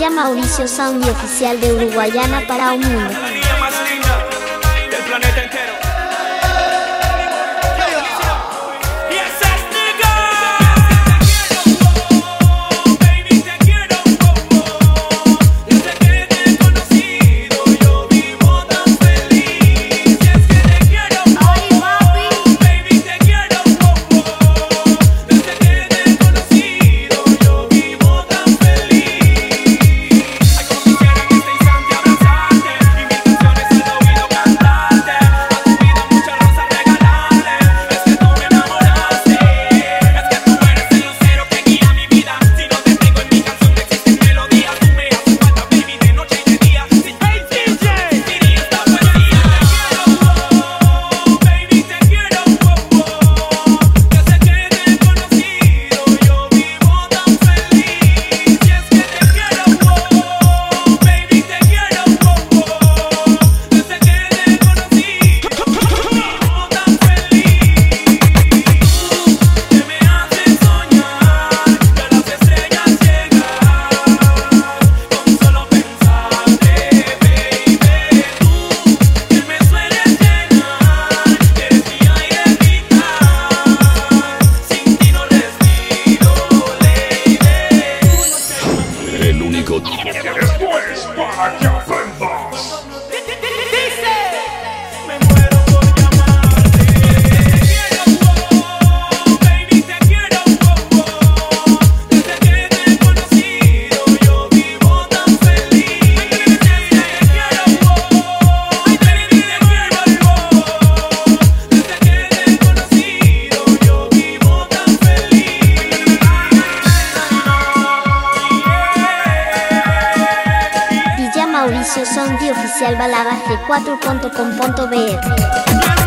DJ Mauricio Sound y oficial de Uruguayana para un mundo. La niña más linda del planeta entero. Después para que aprendas. Dice, me muero por llamarte. Te quiero, baby, te quiero, desde que te he conocido yo vivo tan feliz. Te quiero, baby, te quiero, desde que te he conocido yo vivo tan feliz. DJ Mauricio Sound y oficial balada G4.com.br.